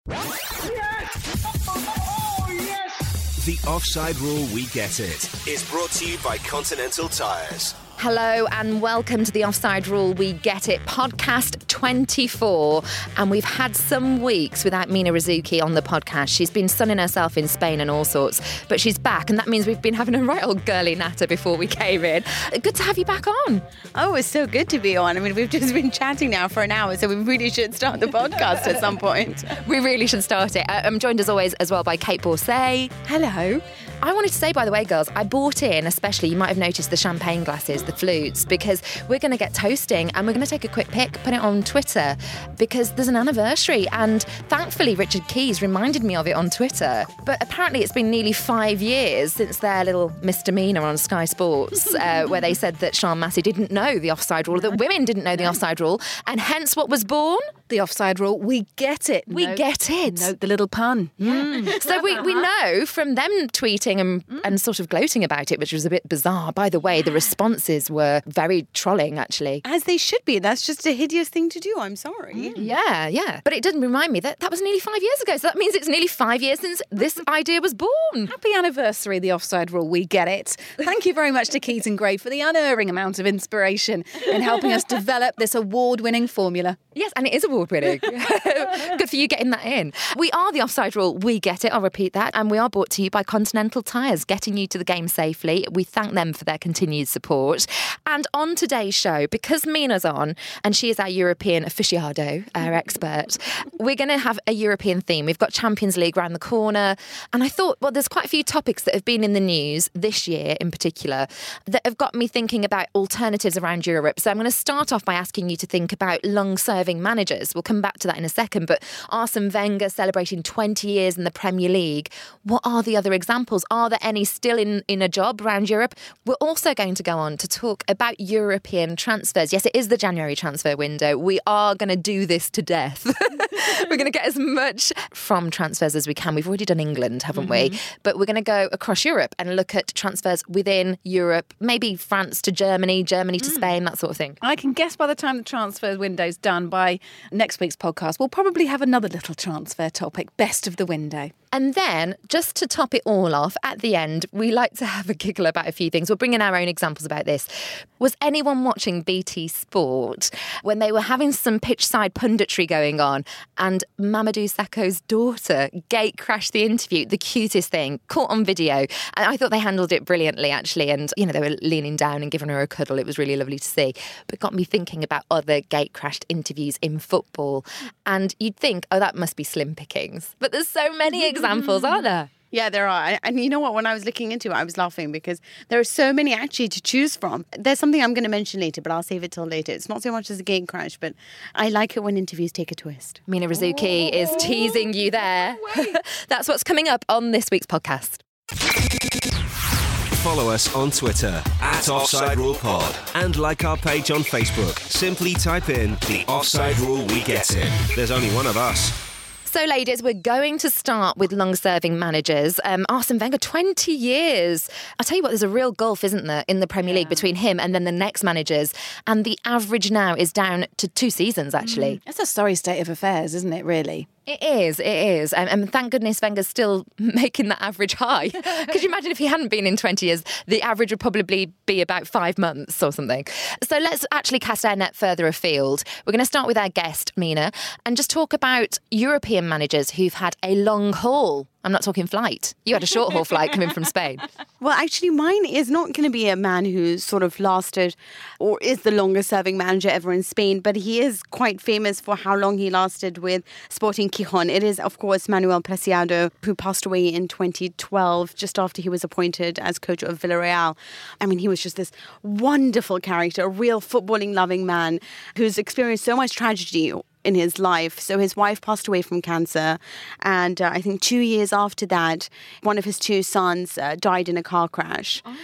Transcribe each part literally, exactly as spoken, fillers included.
Yes! Oh, yes! The Offside Rule We Get It is brought to you by Continental Tires. Hello and welcome to the Offside Rule We Get It podcast twenty-four. And we've had some weeks without Mina Rzouki on the podcast. She's been sunning herself in Spain and all sorts, but she's back, and that means we've been having a right old girly natter before we came in. Good to have you back on. Oh, it's so good to be on. I mean, we've just been chatting now for an hour, so we really should start the podcast at some point. We really should start it. I'm joined as always as well by Kate Borsay. Hello. I wanted to say, by the way, girls, I bought in, especially, you might have noticed the champagne glasses, the flutes, because we're going to get toasting and we're going to take a quick pic, put it on Twitter, because there's an anniversary. And thankfully, Richard Keys reminded me of it on Twitter. But apparently it's been nearly five years since their little misdemeanor on Sky Sports, uh, where they said that Sian Massey didn't know the offside rule, that women didn't know the offside rule, and hence what was born? The offside rule. We get it. We Note, get it. Note the little pun. Mm. So we, we know from them tweeting and, mm. and sort of gloating about it, which was a bit bizarre. By the way, the responses were very trolling, actually. As they should be. That's just a hideous thing to do. I'm sorry. Mm. Yeah, yeah. But it didn't remind me that that was nearly five years ago. So that means it's nearly five years since this idea was born. Happy anniversary, the offside rule. We get it. Thank you very much to Keaton Gray for the unerring amount of inspiration in helping us develop this award-winning formula. Yes, and it is award-winning. Good for you getting that in. We are the Offside Rule. We get it. I'll repeat that. And we are brought to you by Continental Tires, getting you to the game safely. We thank them for their continued support. And on today's show, because Mina's on, and she is our European aficionado, our expert, we're going to have a European theme. We've got Champions League around the corner. And I thought, well, there's quite a few topics that have been in the news this year in particular that have got me thinking about alternatives around Europe. So I'm going to start off by asking you to think about long-serving managers. We'll come back to that in a second, but Arsene Wenger celebrating twenty years in the Premier League. What are the other examples? Are there any still in, in a job around Europe? We're also going to go on to talk about European transfers. Yes, it is the January transfer window. We are going to do this to death. We're going to get as much from transfers as we can. We've already done England, haven't mm-hmm. we? But we're going to go across Europe and look at transfers within Europe, maybe France to Germany, Germany to mm. Spain, that sort of thing. I can guess by the time the transfer window's done, by next week's podcast, we'll probably have another little transfer topic, best of the window. And then, just to top it all off, at the end, we like to have a giggle about a few things. We'll bring in our own examples about this. Was anyone watching B T Sport when they were having some pitch-side punditry going on and Mamadou Sakho's daughter gate crashed the interview? The cutest thing, caught on video. And I thought they handled it brilliantly, actually. And, you know, they were leaning down and giving her a cuddle. It was really lovely to see. But got me thinking about other gate-crashed interviews in football. And you'd think, oh, that must be slim pickings. But there's so many examples, aren't there? Yeah, there are. And you know what? When I was looking into it, I was laughing because there are so many actually to choose from. There's something I'm going to mention later, but I'll save it till later. It's not so much as a gate crash, but I like it when interviews take a twist. Mina Rzouki oh. is teasing you there. That's what's coming up on this week's podcast. Follow us on Twitter at Offside Rule Pod and like our page on Facebook. Simply type in the Offside Rule We Get It. There's only one of us. So, ladies, we're going to start with long-serving managers. Um, Arsene Wenger, twenty years. I'll tell you what, there's a real gulf, isn't there, in the Premier League yeah. between him and then the next managers. And the average now is down to two seasons, actually. Mm. That's a sorry state of affairs, isn't it, really? It is, it is. And, and thank goodness Wenger's still making that average high. Could you imagine if he hadn't been in twenty years, the average would probably be about five months or something. So let's actually cast our net further afield. We're going to start with our guest, Mina, and just talk about European managers who've had a long haul. I'm not talking flight. You had a short haul flight coming from Spain. Well, actually, mine is not going to be a man who's sort of lasted or is the longest serving manager ever in Spain, but he is quite famous for how long he lasted with Sporting Gijón. It is, of course, Manuel Preciado, who passed away in twenty twelve, just after he was appointed as coach of Villarreal. I mean, he was just this wonderful character, a real footballing-loving man who's experienced so much tragedy in his life. So his wife passed away from cancer, and uh, I think two years after that, one of his two sons uh, died in a car crash. Oh, no.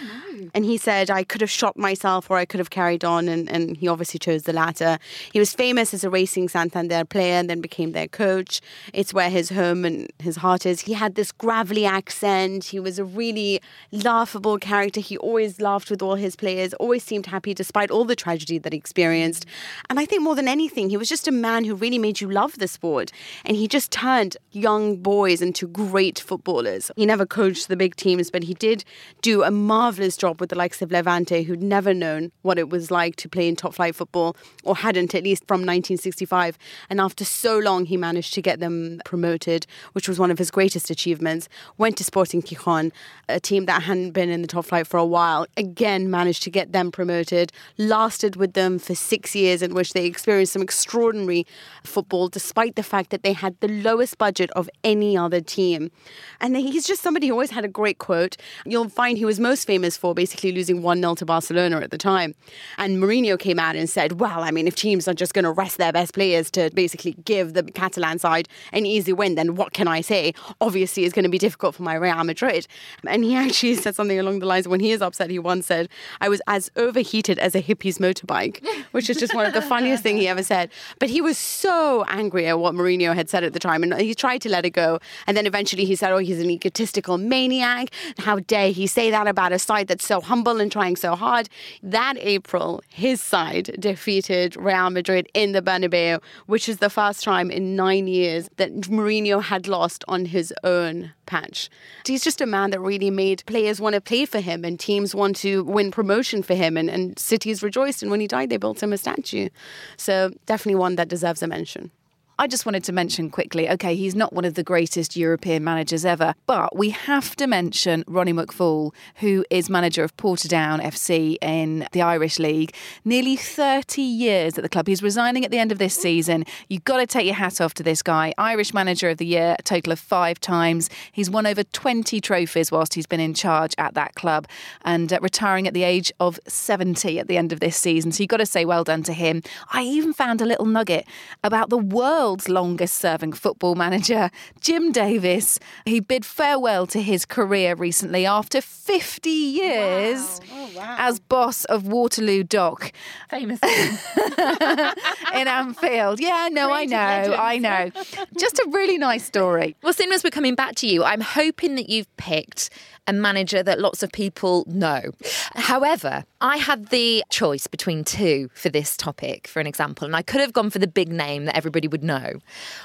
And he said, I could have shot myself or I could have carried on. And, and he obviously chose the latter. He was famous as a Racing Santander player and then became their coach. It's where his home and his heart is. He had this gravelly accent. He was a really laughable character. He always laughed with all his players, always seemed happy despite all the tragedy that he experienced. And I think more than anything, he was just a man who really made you love the sport. And he just turned young boys into great footballers. He never coached the big teams, but he did do a marvellous job with the likes of Levante, who'd never known what it was like to play in top-flight football, or hadn't, at least from nineteen sixty-five. And after so long, he managed to get them promoted, which was one of his greatest achievements. Went to Sporting Gijón, a team that hadn't been in the top flight for a while. Again, managed to get them promoted. Lasted with them for six years in which they experienced some extraordinary football, despite the fact that they had the lowest budget of any other team. And he's just somebody who always had a great quote. You'll find he was most famous for basically losing one nil to Barcelona at the time. And Mourinho came out and said, well, I mean, if teams are just going to rest their best players to basically give the Catalan side an easy win, then what can I say? Obviously, it's going to be difficult for my Real Madrid. And he actually said something along the lines of when he is upset, he once said, I was as overheated as a hippie's motorbike, which is just one of the funniest things he ever said. But he was so angry at what Mourinho had said at the time, and he tried to let it go. And then eventually he said, oh, he's an egotistical maniac. How dare he say that about a side that's so humble and trying so hard? That April, his side defeated Real Madrid in the Bernabeu, which is the first time in nine years that Mourinho had lost on his own patch. He's just a man that really made players want to play for him and teams want to win promotion for him, and, and cities rejoiced. And when he died, they built him a statue. So definitely one that deserves a mention. I just wanted to mention quickly, OK, he's not one of the greatest European managers ever, but we have to mention Ronnie McFall, who is manager of Portadown F C in the Irish League. Nearly thirty years at the club. He's resigning at the end of this season. You've got to take your hat off to this guy. Irish Manager of the Year, a total of five times. He's won over twenty trophies whilst he's been in charge at that club, and uh, retiring at the age of seventy at the end of this season. So you've got to say well done to him. I even found a little nugget about the world world's longest serving football manager, Jim Davis. He bid farewell to his career recently after fifty years wow. Oh, wow. as boss of Waterloo Dock. Famous. In Anfield. Yeah, no, I know, I know. Just a really nice story. Well, seeing as we're coming back to you, I'm hoping that you've picked a manager that lots of people know. However, I had the choice between two for this topic, for an example, and I could have gone for the big name that everybody would know,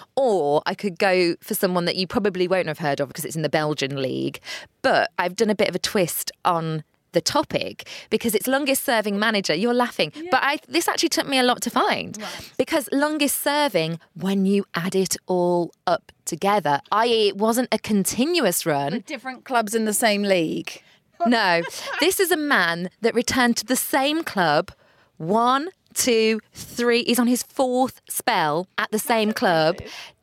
or I could go for someone that you probably won't have heard of because it's in the Belgian league. But I've done a bit of a twist on the topic because it's longest serving manager. You're laughing. Yeah. But I, this actually took me a lot to find right. because longest serving, when you add it all up together, that is it wasn't a continuous run. With different clubs in the same league. No, this is a man that returned to the same club one, two, three. He's on his fourth spell at the same club.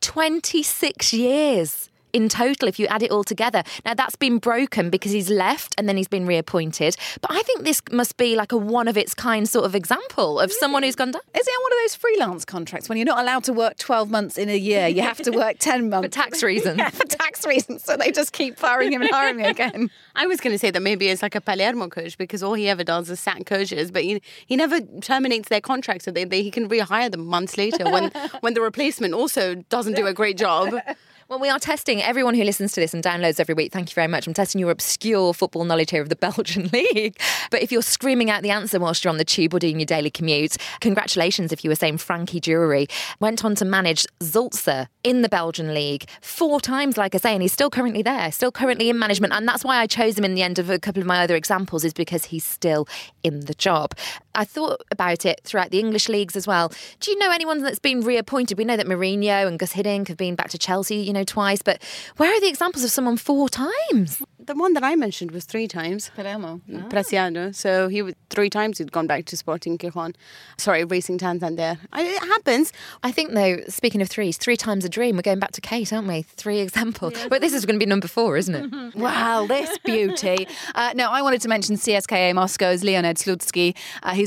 twenty-six years. In total, if you add it all together. Now, that's been broken because he's left and then he's been reappointed. But I think this must be like a one-of-its-kind sort of example of really? someone who's gone down. Is it on one of those freelance contracts when you're not allowed to work twelve months in a year? You have to work ten months. For tax reasons. Yeah, for tax reasons. So they just keep firing him and hiring him again. I was going to say that maybe it's like a Palermo coach because all he ever does is sack coaches, but he, he never terminates their contract so they, they, he can rehire them months later when, when the replacement also doesn't do a great job. Well, we are testing everyone who listens to this and downloads every week. Thank you very much. I'm testing your obscure football knowledge here of the Belgian League. But if you're screaming out the answer whilst you're on the tube or doing your daily commute, congratulations if you were saying Frankie Drury. Went on to manage Zulza in the Belgian League four times, like I say, and he's still currently there, still currently in management. And that's why I chose him in the end of a couple of my other examples, is because he's still in the job. I thought about it throughout the English leagues as well. Do you know anyone that's been reappointed? We know that Mourinho and Gus Hiddink have been back to Chelsea, you know, twice, but where are the examples of someone four times? The one that I mentioned was three times. Palermo. Oh. Preciado. So he three times he'd gone back to Sporting Gijón. Sorry, Racing Santander. It happens. I think, though, speaking of threes, three times a dream. We're going back to Kate, aren't we? Three examples. Yeah. But this is going to be number four, isn't it? Wow, this beauty. Uh, no, I wanted to mention C S K A Moscow's Leonid Slutsky. Uh, he's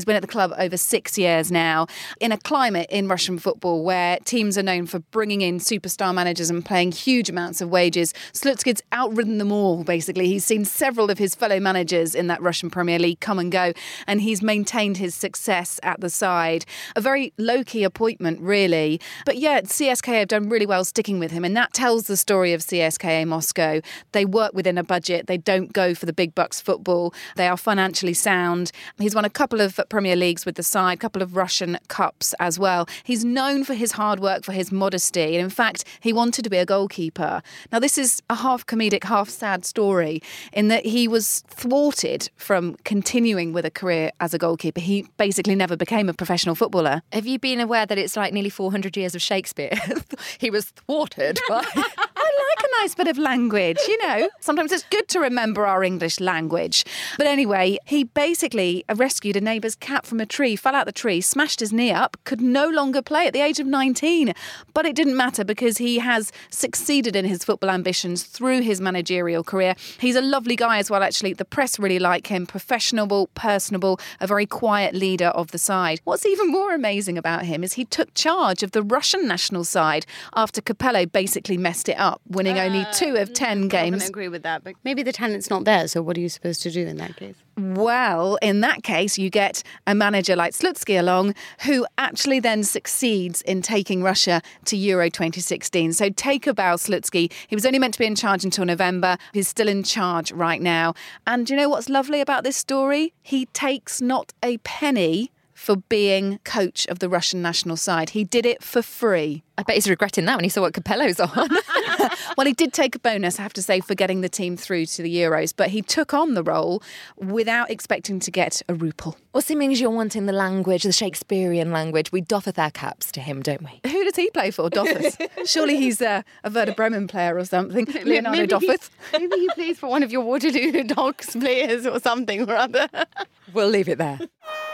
He's been at the club over six years now. In a climate in Russian football where teams are known for bringing in superstar managers and paying huge amounts of wages, Slutsky's outridden them all, basically. He's seen several of his fellow managers in that Russian Premier League come and go, and he's maintained his success at the side. A very low-key appointment, really. But yeah, C S K A have done really well sticking with him, and that tells the story of C S K A Moscow. They work within a budget. They don't go for the big bucks football. They are financially sound. He's won a couple of Premier Leagues with the side, a couple of Russian Cups as well. He's known for his hard work, for his modesty, and in fact, he wanted to be a goalkeeper. Now, this is a half comedic, half sad story in that he was thwarted from continuing with a career as a goalkeeper. He basically never became a professional footballer. Have you been aware that it's like nearly four hundred years of Shakespeare? He was thwarted by... I like a nice bit of language, you know. Sometimes it's good to remember our English language. But anyway, he basically rescued a neighbour's cat from a tree, fell out the tree, smashed his knee up, could no longer play at the age of nineteen. But it didn't matter because he has succeeded in his football ambitions through his managerial career. He's a lovely guy as well, actually. The press really like him. Professional, personable, a very quiet leader of the side. What's even more amazing about him is he took charge of the Russian national side after Capello basically messed it up, winning uh, only two of ten games. I agree with that, but maybe the talent's not there, so what are you supposed to do in that case? Well, in that case, you get a manager like Slutsky along who actually then succeeds in taking Russia to Euro twenty sixteen. So take a bow, Slutsky. He was only meant to be in charge until November. He's still in charge right now. And you know what's lovely about this story? He takes not a penny for being coach of the Russian national side. He did it for free. I bet he's regretting that when he saw what Capello's on. Well, he did take a bonus, I have to say, for getting the team through to the Euros, but he took on the role without expecting to get a rouble. Well, seeing as you're wanting the language, the Shakespearean language, we doffeth our caps to him, don't we? Who does he play for, Doffers? Surely he's uh, a Werder Bremen player or something. Leonardo maybe Doffers. He, maybe he plays for one of your Waterloo Docks players or something or other. We'll leave it there.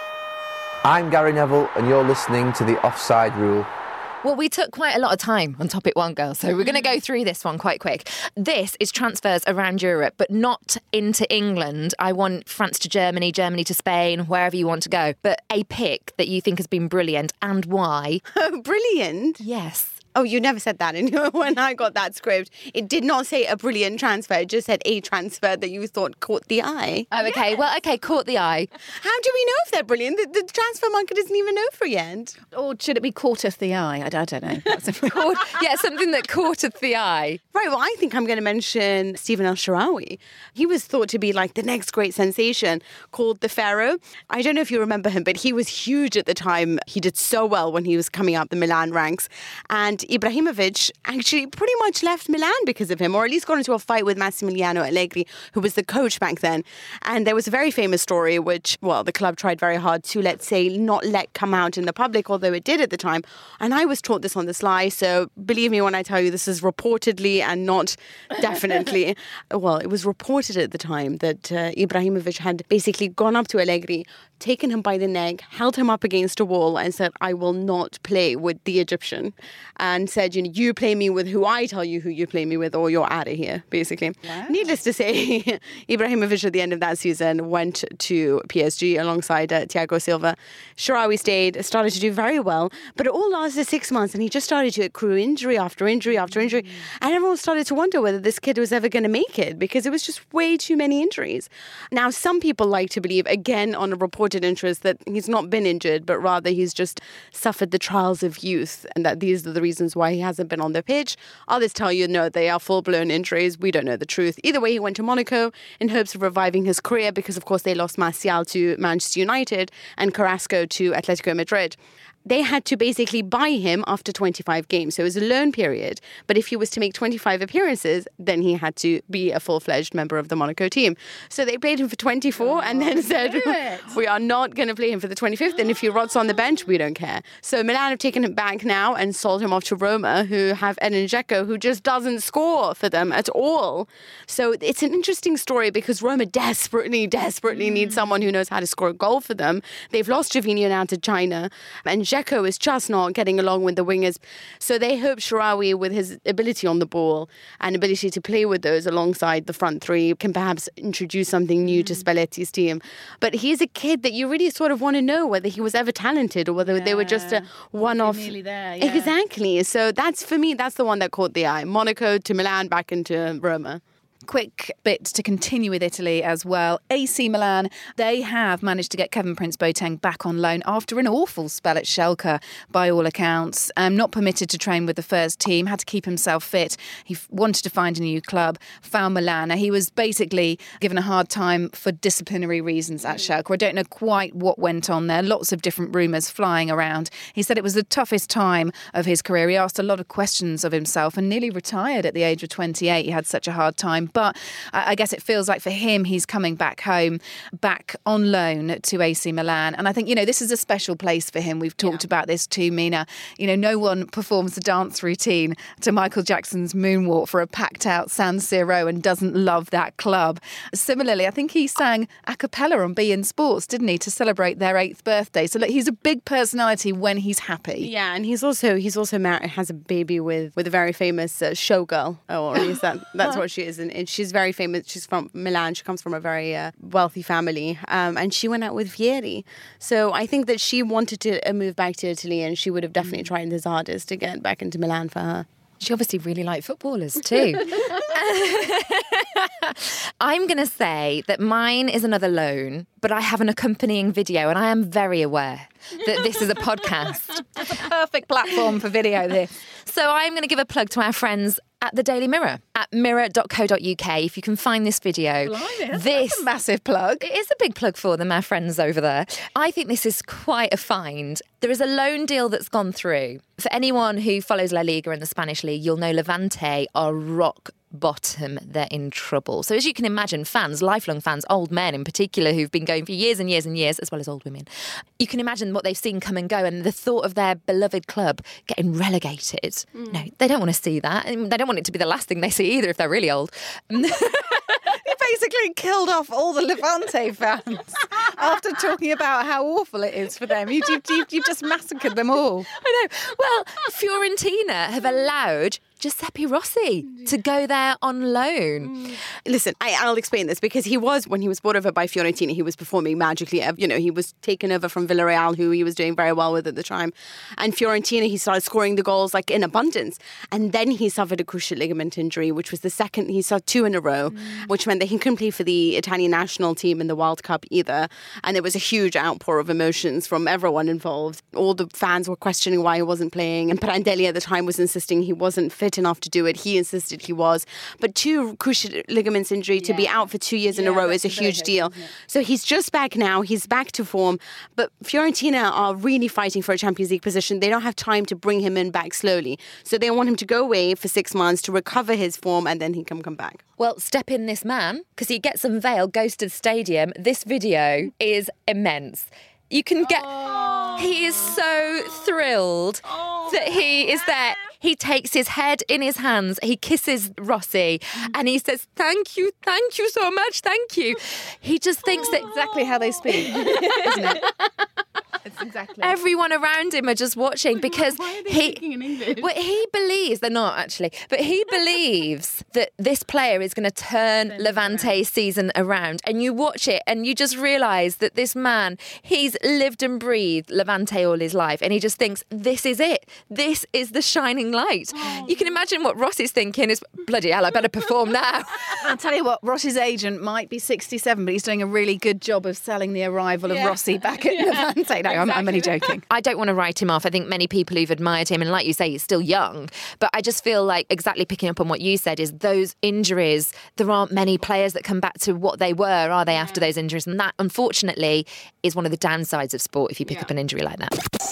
I'm Gary Neville and you're listening to The Offside Rule. Well, we took quite a lot of time on Topic One, girls, so we're going to go through this one quite quick. This is transfers around Europe, but not into England. I want France to Germany, Germany to Spain, wherever you want to go. But a pick that you think has been brilliant and why? Oh, brilliant. Yes. Oh, you never said that in your, when I got that script. It did not say a brilliant transfer. It just said a transfer that you thought caught the eye. Oh, okay. Well, okay, caught the eye. How do we know if they're brilliant? The, the transfer market isn't even over yet. Or should it be caughteth the eye? I, I don't know. Caught, yeah, something that caughteth the eye. Right, well, I think I'm going to mention Stephen El-Shaarawy. He was thought to be like the next great sensation, called the Pharaoh. I don't know if you remember him, but he was huge at the time. He did so well when he was coming up the Milan ranks. And Ibrahimovic actually pretty much left Milan because of him, or at least got into a fight with Massimiliano Allegri, who was the coach back then. And there was a very famous story, which, well, the club tried very hard to, let's say, not let come out in the public, although it did at the time. And I was taught this on the sly, so believe me when I tell you this is reportedly and not definitely. Well, it was reported at the time that uh, Ibrahimovic had basically gone up to Allegri, taken him by the neck, held him up against a wall and said, I will not play with the Egyptian. And said, you know, you play me with who I tell you who you play me with or you're out of here, basically. Wow. Needless to say, Ibrahimovic at the end of that season went to P S G alongside uh, Thiago Silva. Shaarawy stayed, started to do very well, but it all lasted six months and he just started to accrue injury after injury after injury. Mm. And everyone started to wonder whether this kid was ever going to make it because it was just way too many injuries. Now, some people like to believe, again, on a reported interest, that he's not been injured, but rather he's just suffered the trials of youth and that these are the reasons why he hasn't been on the pitch. Others tell you, no, they are full-blown injuries. We don't know the truth. Either way, he went to Monaco in hopes of reviving his career because, of course, they lost Martial to Manchester United and Carrasco to Atletico Madrid. They had to basically buy him after twenty-five games. So it was a loan period. But if he was to make twenty-five appearances, then he had to be a full-fledged member of the Monaco team. So they played him for twenty-four oh, and then said, we are not going to play him for the twenty-fifth. And if he rots on the bench, we don't care. So Milan have taken him back now and sold him off to Roma, who have Edin Dzeko, who just doesn't score for them at all. So it's an interesting story because Roma desperately, desperately mm. need someone who knows how to score a goal for them. They've lost Gervinho now to China. And Dzeko Dzeko is just not getting along with the wingers. So they hope Shaarawy, with his ability on the ball and ability to play with those alongside the front three, can perhaps introduce something new to Spalletti's team. But he's a kid that you really sort of want to know whether he was ever talented or whether yeah. they were just a one-off. Nearly there, yeah. Exactly. So that's, for me, that's the one that caught the eye. Monaco to Milan, back into Roma. Quick bit to continue with Italy as well. A C Milan, they have managed to get Kevin Prince Boateng back on loan after an awful spell at Schalke, by all accounts. Um, not permitted to train with the first team, had to keep himself fit. He f- wanted to find a new club, found Milan. Now, he was basically given a hard time for disciplinary reasons at Schalke. I don't know quite what went on there. Lots of different rumours flying around. He said it was the toughest time of his career. He asked a lot of questions of himself and nearly retired at the age of twenty-eight. He had such a hard time. But I guess it feels like for him, he's coming back home, back on loan to A C Milan. And I think, you know, this is a special place for him. We've talked yeah. about this too, Mina. You know, no one performs the dance routine to Michael Jackson's Moonwalk for a packed-out San Siro and doesn't love that club. Similarly, I think he sang a cappella on beIN Sports, didn't he, to celebrate their eighth birthday. So look, he's a big personality when he's happy. Yeah, and he's also he's also married, has a baby with, with a very famous uh, showgirl, or at least that, that's what she is. And, and she's very famous. She's from Milan. She comes from a very uh, wealthy family. Um, and she went out with Vieri. So I think that she wanted to uh, move back to Italy, and she would have definitely mm. tried his hardest to get back into Milan for her. She obviously really liked footballers too. I'm going to say that mine is another loan, but I have an accompanying video, and I am very aware that this is a podcast. It's a perfect platform for video, this. So I'm going to give a plug to our friends at the Daily Mirror, at mirror dot co dot uk. If you can find this video. Blimey, that's, this that's a massive plug. It is a big plug for them, our friends over there. I think this is quite a find. There is a loan deal that's gone through. For anyone who follows La Liga and the Spanish League, you'll know Levante are rock bottom. They're in trouble. So as you can imagine, fans, lifelong fans, old men in particular, who've been going for years and years and years, as well as old women, you can imagine what they've seen come and go, and the thought of their beloved club getting relegated. Mm. No, they don't want to see that. And they don't want it to be the last thing they see either if they're really old. You basically killed off all the Levante fans after talking about how awful it is for them. You, you, you, you've just massacred them all. I know. Well, Fiorentina have allowed Giuseppe Rossi to go there on loan. Listen, I, I'll explain this, because he was, when he was brought over by Fiorentina, he was performing magically. You know, he was taken over from Villarreal, who he was doing very well with at the time. And Fiorentina, he started scoring the goals like in abundance. And then he suffered a cruciate ligament injury, which was the second, he saw two in a row, mm. which meant that he couldn't play for the Italian national team in the World Cup either. And there was a huge outpour of emotions from everyone involved. All the fans were questioning why he wasn't playing. And Prandelli at the time was insisting he wasn't fit enough to do it. He insisted he was. But two cruciate ligaments injury, yeah. to be out for two years yeah, in a row is a huge deal. So he's just back now. He's back to form. But Fiorentina are really fighting for a Champions League position. They don't have time to bring him in back slowly. So they want him to go away for six months to recover his form, and then he can come back. Well, step in this man, because he gets unveiled, goes to the stadium. This video is immense. You can get... Oh. He is so thrilled oh. that he is there. He takes his head in his hands. He kisses Rossi and he says, thank you, thank you so much, thank you. He just thinks that... Exactly how they speak, isn't it? It's exactly. Everyone around him are just watching because Why are they he... speaking in English? Well, he believes... They're not, actually. But he believes that this player is going to turn Levante's season around. And you watch it and you just realise that this man, he's lived and breathed Levante all his life. And he just thinks, this is it. This is the shining light. Oh. You can imagine what Ross is thinking is, bloody hell, I better perform now. I'll tell you what, Ross's agent might be sixty-seven, but he's doing a really good job of selling the arrival yeah. of Rossi back at yeah. Levante. No, exactly. I'm, I'm only joking. I don't want to write him off. I think many people who've admired him, and like you say, he's still young, but I just feel like, exactly picking up on what you said, is those injuries, there aren't many players that come back to what they were, are they, yeah. after those injuries? And that, unfortunately, is one of the downsides of sport if you pick yeah. up an injury like that.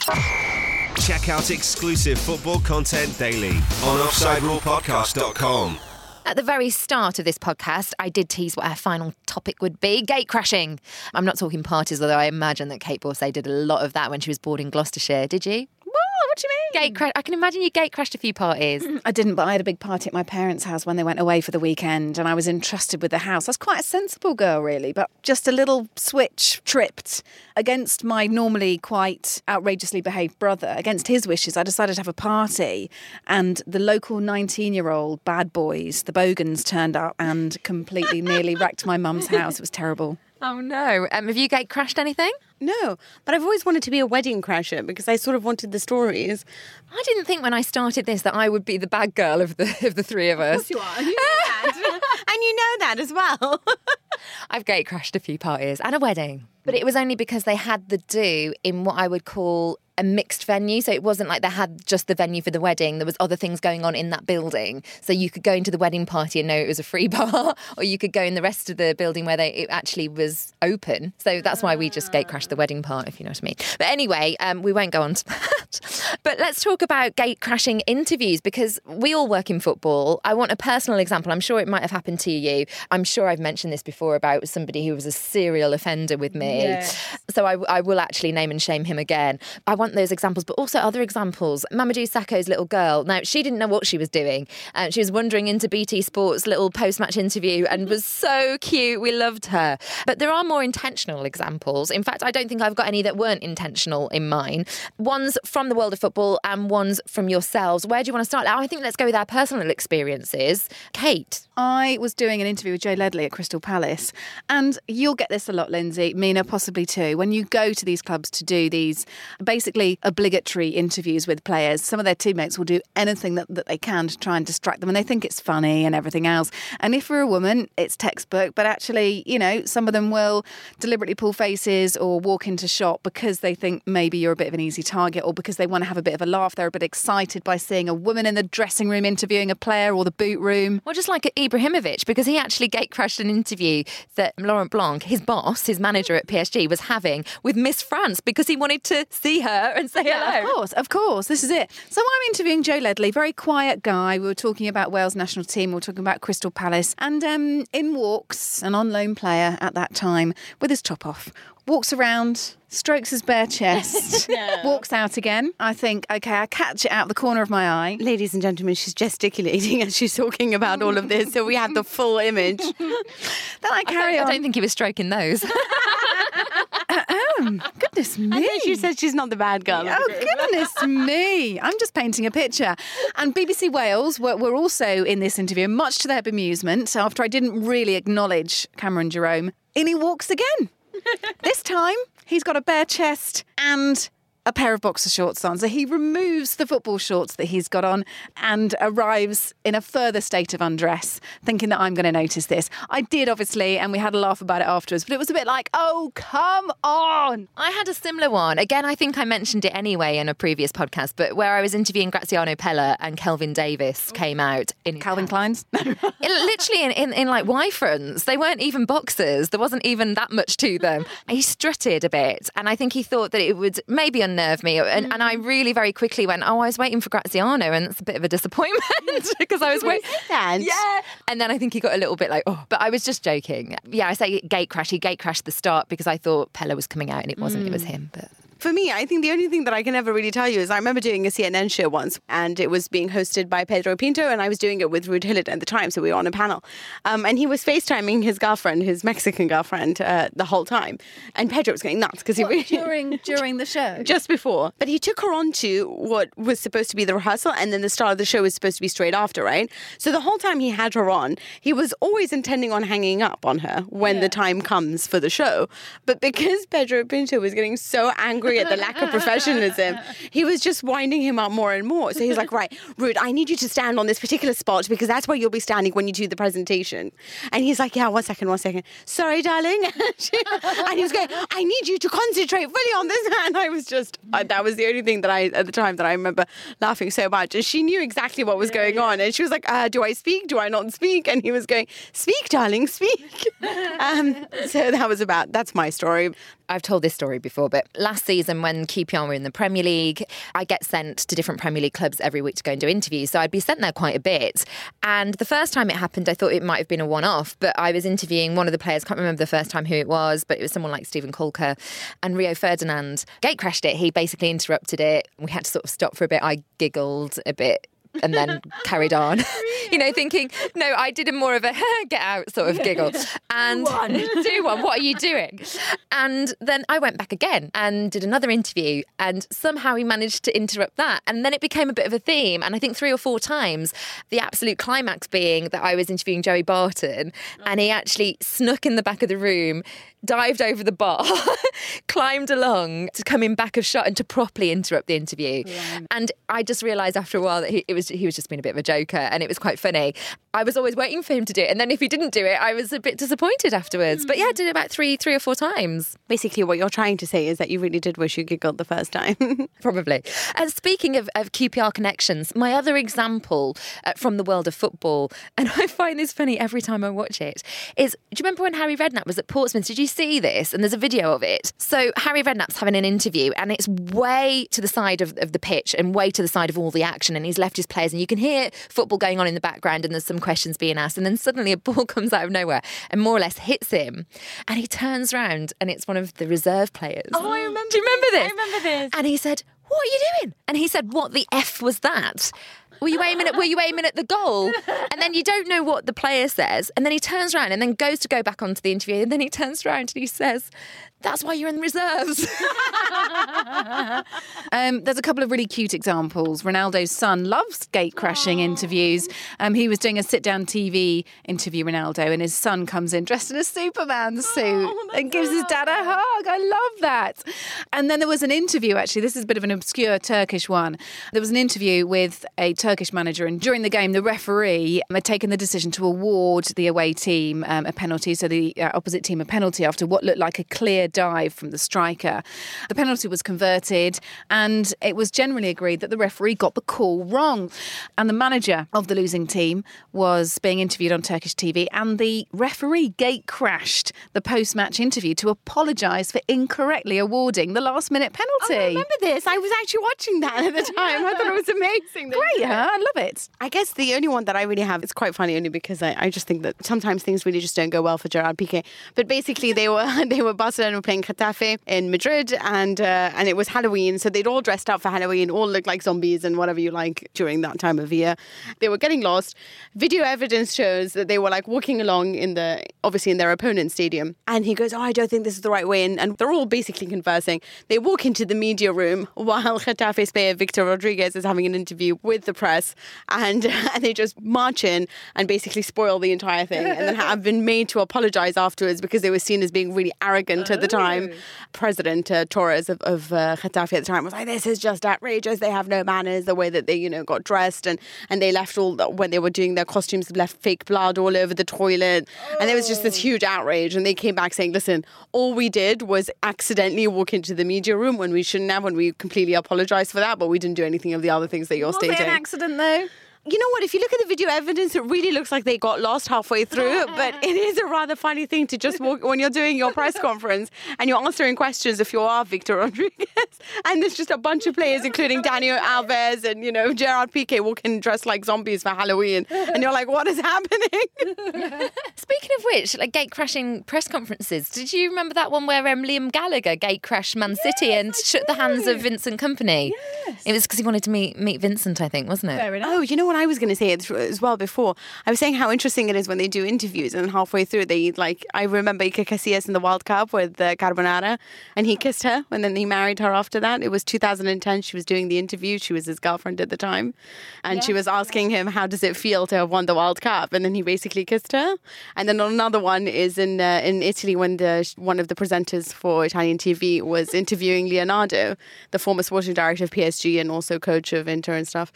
Check out exclusive football content daily on offside rule podcast dot com. At the very start of this podcast, I did tease what our final topic would be, gate crashing. I'm not talking parties, although I imagine that Kate Borsay did a lot of that when she was boarding Gloucestershire. Did you? Well, I What do you mean? Gate crash. I can imagine you gate crashed a few parties. I didn't, but I had a big party at my parents' house when they went away for the weekend, and I was entrusted with the house. I was quite a sensible girl, really, but just a little switch tripped against my normally quite outrageously behaved brother. Against his wishes, I decided to have a party, and the local nineteen-year-old bad boys, the Bogans, turned up and completely nearly wrecked my mum's house. It was terrible. Oh, no. Um, have you gate crashed anything? No, but I've always wanted to be a wedding crasher because I sort of wanted the stories. I didn't think when I started this that I would be the bad girl of the of the three of us. Of course you are. You know that. And you know that as well. I've gate crashed a few parties and a wedding. But it was only because they had the do in what I would call a mixed venue. So it wasn't like they had just the venue for the wedding. There was other things going on in that building. So you could go into the wedding party and know it was a free bar, or you could go in the rest of the building where they, it actually was open. So that's why we just gate crashed the wedding part, if you know what I mean. But anyway, um, we won't go on to that. But let's talk about gate crashing interviews, because we all work in football. I want a personal example. I'm sure it might have happened to you. I'm sure I've mentioned this before about somebody who was a serial offender with me. Yes. So I, I will actually name and shame him again. I want those examples, but also other examples. Mamadou Sakho's little girl. Now, she didn't know what she was doing. Um, she was wandering into B T Sport's little post-match interview and was so cute. We loved her. But there are more intentional examples. In fact, I don't think I've got any that weren't intentional in mine. One's from the world of football and one's from yourselves. Where do you want to start? I think let's go with our personal experiences. Kate. I was doing an interview with Joe Ledley at Crystal Palace, and you'll get this a lot, Lindsay, Mina possibly too. When you go to these clubs to do these basically obligatory interviews with players, some of their teammates will do anything that, that they can to try and distract them, and they think it's funny and everything else. And if you're a woman, it's textbook, but actually, you know, some of them will deliberately pull faces or walk into shot because they think maybe you're a bit of an easy target, or because they want to have a bit of a laugh. They're a bit excited by seeing a woman in the dressing room interviewing a player, or the boot room. Or just like Ibrahimovic, because he actually gate crashed an interview that Laurent Blanc, his boss, his manager at P S G, was having with Miss France because he wanted to see her and say yeah, hello. Of course, of course. This is it. So I'm interviewing Joe Ledley, very quiet guy. We were talking about Wales national team. We were talking about Crystal Palace. And um, in walks an on-loan player at that time with his top off. Walks around, strokes his bare chest, no. walks out again. I think, OK, I catch it out the corner of my eye. Ladies and gentlemen, she's gesticulating as she's talking about all of this, so we have the full image. Then I carry I on. I don't think he was stroking those. Oh, goodness me. I think she said she's not the bad girl. Oh, goodness me. I'm just painting a picture. And B B C Wales were, were also in this interview, much to their bemusement, after I didn't really acknowledge Cameron Jerome. In he walks again. This time, he's got a bare chest and a pair of boxer shorts on. So he removes the football shorts that he's got on and arrives in a further state of undress, thinking that I'm going to notice this. I did, obviously, and we had a laugh about it afterwards, but it was a bit like, oh, come on. I had a similar one. Again, I think I mentioned it anyway in a previous podcast, but where I was interviewing Graziano Pella and Kelvin Davis came out in Calvin Klein's? it, literally in, in, in like Y-fronts. They weren't even boxers. There wasn't even that much to them. He strutted a bit, and I think he thought that it would maybe unnerve me. And, and I really very quickly went, oh, I was waiting for Graziano, and it's a bit of a disappointment because I was waiting. Yeah. And then I think he got a little bit like, oh, but I was just joking. Yeah, I say gate crash. He gate crashed the start because I thought Pella was coming out and it wasn't. Mm. It was him. But for me, I think the only thing that I can ever really tell you is I remember doing a C N N show once, and it was being hosted by Pedro Pinto, and I was doing it with Ruud Gullit at the time, so we were on a panel. Um, and he was FaceTiming his girlfriend, his Mexican girlfriend, uh, the whole time. And Pedro was going nuts because he really... during during the show? Just before. But he took her on to what was supposed to be the rehearsal, and then the start of the show was supposed to be straight after, right? So the whole time he had her on, he was always intending on hanging up on her when yeah. the time comes for the show. But because Pedro Pinto was getting so angry at the lack of professionalism, he was just winding him up more and more. So he's like, right, Ruud, I need you to stand on this particular spot because that's where you'll be standing when you do the presentation. And he's like, yeah, one second, one second. Sorry, darling. And he was going, I need you to concentrate fully on this. And I was just, uh, that was the only thing that I, at the time, that I remember laughing so much. And she knew exactly what was going on. And she was like, uh, do I speak? Do I not speak? And he was going, speak, darling, speak. um, so that was about, that's my story. I've told this story before, but last season, season when Q P R were in the Premier League, I get sent to different Premier League clubs every week to go and do interviews. So I'd be sent there quite a bit. And the first time it happened, I thought it might have been a one-off, but I was interviewing one of the players, can't remember the first time who it was, but it was someone like Stephen Colker, and Rio Ferdinand gate crashed it. He basically interrupted it. We had to sort of stop for a bit. I giggled a bit and then carried on, you know, thinking, no, I did a more of a get out sort of giggle. And one. do one, what are you doing? And then I went back again and did another interview, and somehow he managed to interrupt that. And then it became a bit of a theme. And I think three or four times, the absolute climax being that I was interviewing Joey Barton, and he actually snuck in the back of the room, dived over the bar, climbed along to come in back of shot and to properly interrupt the interview. Yeah. And I just realised after a while that he, it was he was just being a bit of a joker, and it was quite funny. I was always waiting for him to do it, and then if he didn't do it, I was a bit disappointed afterwards. Mm. But yeah, I did it about three, three or four times. Basically, what you're trying to say is that you really did wish you giggled the first time. Probably. And speaking of, of Q P R connections, my other example uh, from the world of football, and I find this funny every time I watch it, is, do you remember when Harry Redknapp was at Portsmouth? Did you see this? And there's a video of it. So Harry Redknapp's having an interview, and it's way to the side of, of the pitch and way to the side of all the action, and he's left his players, and you can hear football going on in the background, and there's some questions being asked, and then suddenly a ball comes out of nowhere and more or less hits him, and he turns round and it's one of the reserve players. Oh, I remember. Do you remember this? I remember this. And he said, "What are you doing?" And he said, "What the F was that? Were you aiming at, were you aiming at the goal?" And then you don't know what the player says. And then he turns around and then goes to go back onto the interview. And then he turns around and he says, "That's why you're in the reserves." um, there's a couple of really cute examples. Ronaldo's son loves gate crashing interviews. Um, he was doing a sit-down T V interview, Ronaldo, and his son comes in dressed in a Superman suit oh, and gives his dad a hug. I love that. And then there was an interview, actually. This is a bit of an obscure Turkish one. There was an interview with a Turkish manager, and during the game, the referee had taken the decision to award the away team um, a penalty, so the uh, opposite team a penalty after what looked like a clear dive from the striker. The penalty was converted, and it was generally agreed that the referee got the call wrong. And the manager of the losing team was being interviewed on Turkish T V, and the referee gate crashed the post-match interview to apologise for incorrectly awarding the last-minute penalty. Oh, I remember this. I was actually watching that at the time. I thought it was amazing. Great, huh? I love it. I guess the only one that I really have, it's quite funny only because I, I just think that sometimes things really just don't go well for Gerard Piqué. But basically, they were they were Barcelona playing Getafe in Madrid, and uh, and it was Halloween, so they'd all dressed up for Halloween, all looked like zombies and whatever you like during that time of year. They were getting lost. Video evidence shows that they were like walking along in the, obviously in their opponent's stadium, and he goes, "Oh, I don't think this is the right way," and, and they're all basically conversing. They walk into the media room while Getafe's player Victor Rodriguez is having an interview with the press, and and they just march in and basically spoil the entire thing, and then have been made to apologise afterwards because they were seen as being really arrogant at the time. President uh, Torres of, of uh, Getafe at the time was like, "This is just outrageous. They have no manners. The way that they, you know, got dressed, and and they left all the, when they were doing their costumes, left fake blood all over the toilet, oh. and there was just this huge outrage." And they came back saying, "Listen, all we did was accidentally walk into the media room when we shouldn't have, and we completely apologise for that, but we didn't do anything of the other things that you're was stating." Was it an accident though? You know what, if you look at the video evidence, it really looks like they got lost halfway through, but it is a rather funny thing to just walk when you're doing your press conference and you're answering questions if you are Victor Rodriguez, and there's just a bunch of players, including Daniel Alves and, you know, Gerard Piqué walking dressed like zombies for Halloween, and you're like, what is happening? Speaking of which, like gate crashing press conferences, did you remember that one where um, Liam Gallagher gate crashed Man City yes, and I shook do. the hands of Vincent Kompany? Yes. It was because he wanted to meet meet Vincent, I think, wasn't it? Fair enough. Oh, you know what I was going to say as well before? I was saying how interesting it is when they do interviews and halfway through they, like, I remember Iker Casillas in the World Cup with uh, Carbonara, and he kissed her and then he married her after that. It was two thousand ten. She was doing the interview. She was his girlfriend at the time, and yeah. she was asking him, how does it feel to have won the World Cup? And then he basically kissed her. And then another one is in uh, in Italy when the one of the presenters for Italian T V was interviewing Leonardo, the former sporting director of P S G and also coach of Inter and stuff.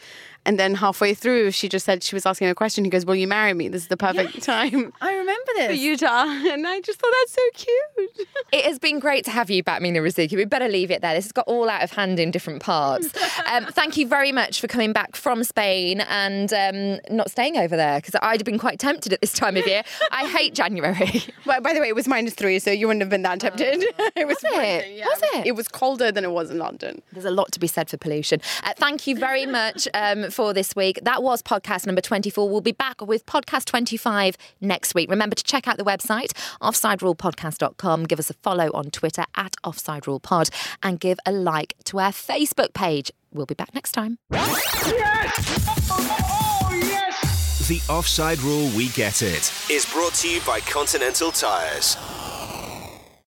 And then halfway through, she just said, she was asking a question. He goes, will you marry me? This is the perfect Yes. time I remember for this. Utah. And I just thought that's so cute. It has been great to have you back, Mina Rzouki. We better leave it there. This has got all out of hand in different parts. Um, thank you very much for coming back from Spain and um, not staying over there, because I'd have been quite tempted at this time of year. I hate January. Well, by the way, it was minus three, so you wouldn't have been that tempted. it was, Was it? freezing, yeah. Was it? It was colder than it was in London. There's a lot to be said for pollution. Uh, thank you very much um, for this week. That was podcast number twenty-four. We'll be back with podcast twenty-five next week. Remember to check out the website, offside rule podcast dot com. Give us a follow on Twitter at offside rule pod and give a like to our Facebook page. We'll be back next time. Yes! Oh, yes! The Offside Rule We Get It is brought to you by Continental Tires.